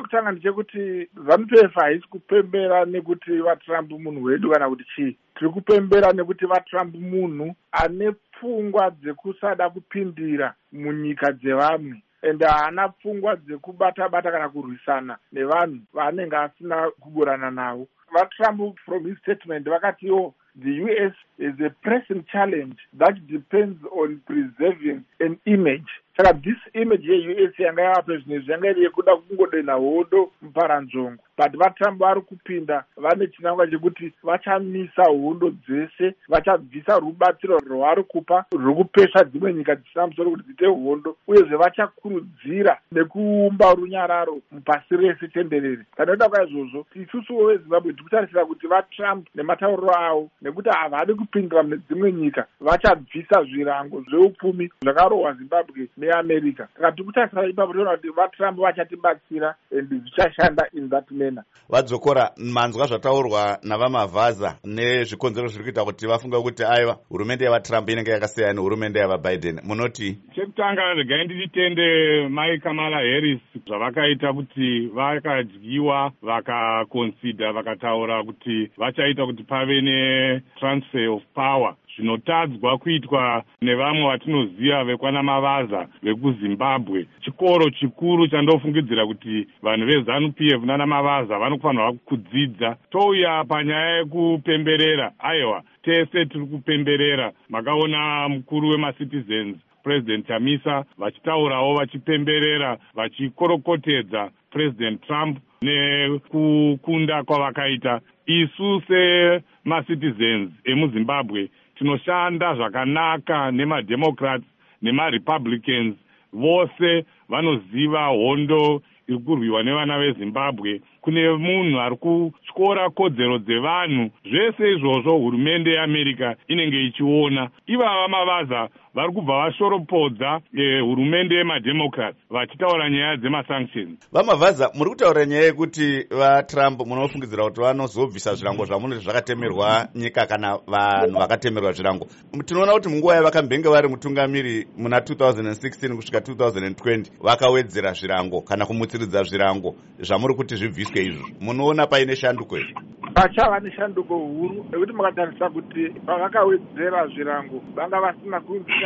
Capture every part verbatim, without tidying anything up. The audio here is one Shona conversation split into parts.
chekutanga ndechekuti ZANU-P F haisi kupembera nekuti vaTrump munhu wedu kana kuti chii. Tiri kupembera nekuti vaTrump munhu ane pfungwa dzekusada kupindira munyika dzevamwe ende haana pfungwa dzekubata-bata kana kurwisana nevanhu vaanenge asina kuburana navo. VaTrump from his statement vakatiwo the U S is a pressing challenge that depends on preserving an image. Saka this image ye-U S yanga yavape zvinezvi yanga iri yekuda kungodena hondo muparanzvongo. But vaTrump vari kupinda vane chinangwa chekuti vachamisa hondo dzese, vachabvisa rubatsiro rwavari kupa rwekupesha dzimwe nyika dzisina musoro kuti dziite hondo, uyezve vachakurudzira nekuumba runyararo mupasi rese tenderere. Panoda kwaizvozvo isusuwo veZimbabwe tiri kutarisira kuti vaTrump nematauriro avo nekuti havadi kupindira mune dzimwe nyika vachabvisa zvirango zveupfumi zvakarohwa Zimbabwe neAmerica. Saka tiri kutarisira ipapo toona kuti vaTrump vachatibatsira and zvichashanda in that manner. Vadzokora manzwa zvataurwa navamavhaza nezvikonzero zviri kuita kuti vafunga kuti aiva hurumende yavaTrump inenge yakasiyana nehurumende yavaBiden. Munoti? Chekutanga regai nditende mai Kamala Harris zvavakaita kuti vakadyiwa vakakonsida vakataura kuti vachaita kuti pave netransfer of power zvinotadzwa kuitwa nevamwe vatinoziva vekwana Mavaza vekuZimbabwe. Chikoro chikuru chandofungidzira kuti vanhu veZANU-P F nana Mavaza vanofanirwa kudzidza. Touya panyaya yekupemberera, aiwa tese tiri kupemberera. Makaona mukuru wemaCitizens President Chamisa vachitaurawo vachipemberera vachikorokotedza President Trump nekukunda kwavakaita. Isu semaCitizens emuZimbabwe tinoshanda zvakanaka nemademocrats nemarepublicans vose vanoziva hondo iri kurwiwa nevana veZimbabwe. Kune munhu ari kutyora kodzero dzevanhu. Zvese izvozvo hurumende yeAmerica inenge ichiona. Ivava Mavaza vari kubva vashoropodza eh, hurumende yemademocrats vachitaura nyaya dzemasanctions. VaMavhaza, muri kutaura nyaya yekuti vaTrump munofungidzira kuti vanozobvisa zvirango zvamunoti zvakatemerwa nyika kana vanhu vakatemerwa zvirango. Tinoona kuti munguva yavakambenge vari mutungamiri muna two thousand sixteen kusvika two thousand twenty vakawedzera zvirango kana kumutsiridza zvirango zvamuri kuti zvibviswe izvo. Munoona paine shanduko here? Pachava neshanduko huru nekuti makatarisa kuti pavakawedzera zvirango vanga vasina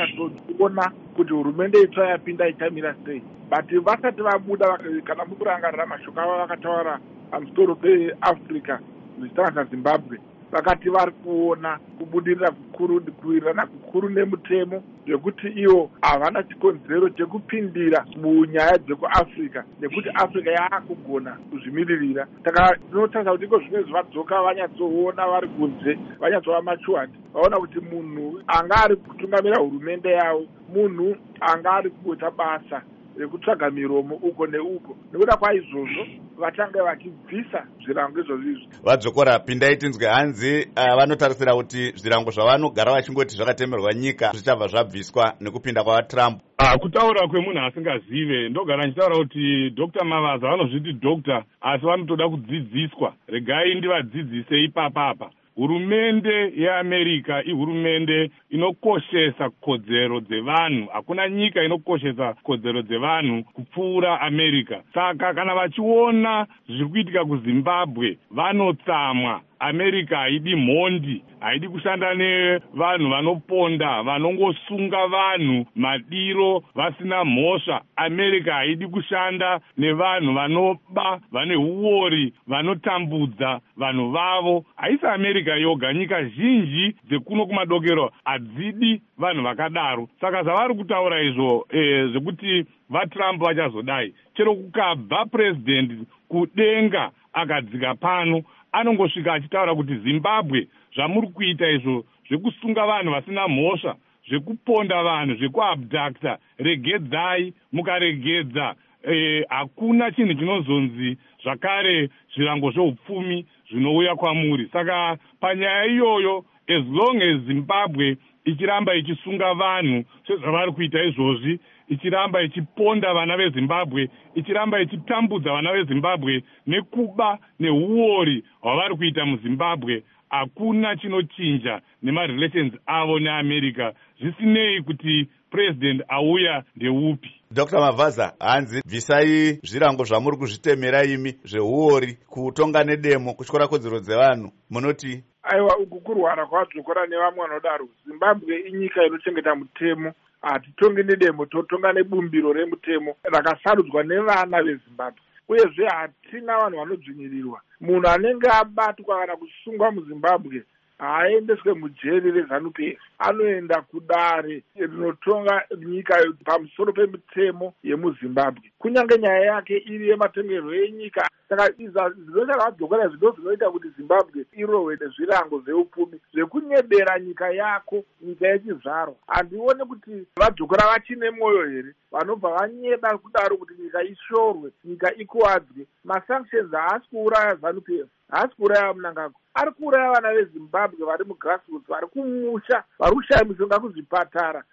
kuona kuti hurumende itsva yapinda ichamira sei. But vasati vabuda kana mukurangarira mashoko avo vakataura pamusoro peAfrica zvichitanga Zimbabwe vakati vari kuona kubudirira kukuru kuwirirana kukuru nemutemo zvekuti ivo havana chikonzero chekupindira munyaya dzekuAfrica nekuti Africa yaakugona kuzvimiririra. Saka tinotarisa kuti iko zvimwe zvadzoka vanyatsoona vari kunze vanyatsova machuwadi vaona kuti munhu anga ari kutungamira hurumende yavo munhu anga ari kuita basa rekutsvaga miromo uko neuko. Nekuda kwaizvozvo vatanga vachibvisa zvirango izvozvo izvi. Vadzokora pindai tinzwe hanzi uh, vanotarisira kuti zvirango zvavanogara vachingoti zvakatemerwa nyika zvichabva zvabviswa nekupinda kwavaTrump. Ah, kutaura kwemunhu asingazive ndogara ndichitaura kuti Doctor Mavaza vanozviti doctor asi vanotoda kudzidziswa. Regai ndivadzidzise ipapapa. Hurumende yeAmerica ihurumende inokoshesa kodzero dzevanhu. Hakuna nyika inokoshesa kodzero dzevanhu kupfuura America. Saka kana vachiona zviri kuitika kuZimbabwe vanotsamwa. America haidi mhondi, haidi kushanda nevanhu vanoponda, vanongosunga vanhu madiro vasina mhosva. America haidi kushanda nevanhu vanoba, vane huori, vanotambudza vanhu vavo. Haisi America yoga, nyika zhinji dzekuno kumadokero hadzidi vanhu vakadaro. Saka zvavari kutaura izvo eh, zvekuti vaTrump vachazodai. Chero kukabva president kudenga akadzika pano anongosvika achitaura kuti Zimbabwe zvamuri kuita izvo zvekusunga vanhu vasina mhosva, zvekuponda vanhu, zvekuabducta, regedzai. Mukaregedza eh, hakuna chinhu chinozonzi zvakare zvirango zveupfumi zvinouya kwamuri. Saka panyaya iyoyo as long as Zimbabwe ichiramba ichisunga vanhu sezvavari kuita izvozvi, ichiramba ichiponda vana veZimbabwe, ichiramba ichitambudza vana veZimbabwe nekuba nehuori hwavari kuita muZimbabwe, hakuna chinochinja nemarelations avo neAmerica, zvisinei kuti president auya ndeupi. Dr Mavhaza, hanzi bvisai zvirango zvamuri kuzvitemera imi zveuori, kutonga nedemo, kutyora kodzero dzevanhu, munoti? Aiwa, uku kurwara kwadzokora nevamwe vanodaro. Zimbabwe inyika inochengeta mutemo. Hatitongi nedemo, totonga nebumbiro remutemo rakasarudzwa nevana veZimbabwe. Uyezve hatina vanhu vanodzvinyirirwa. Munhu anenge abatwa kana kusungwa muZimbabwe haaendeswe mujeri reZANU P F, anoenda kudare rinotonga nyika pamusoro pemutemo yemuZimbabwe, kunyange nyaya yake iri yematongerwo enyika. Saka zvinotanga vadzokera zvido zvinoita kuti Zimbabwe irohwe nezvirango zveupfumi zvekunyebera nyika yako, nyika yechizvarwa. Handione kuti vadzokera vachine mwoyo here, vanobva vanyeba kudaro kuti nyika ishorwe, nyika ikuwadzwe. Masanctions haasi kuuraya ZANU P F, haasi kuuraya Mnangagwa, ari kuuraya vana veZimbabwe vari mugrassroots, vari kumusha, vari kushaya mishonga kuzvipatara,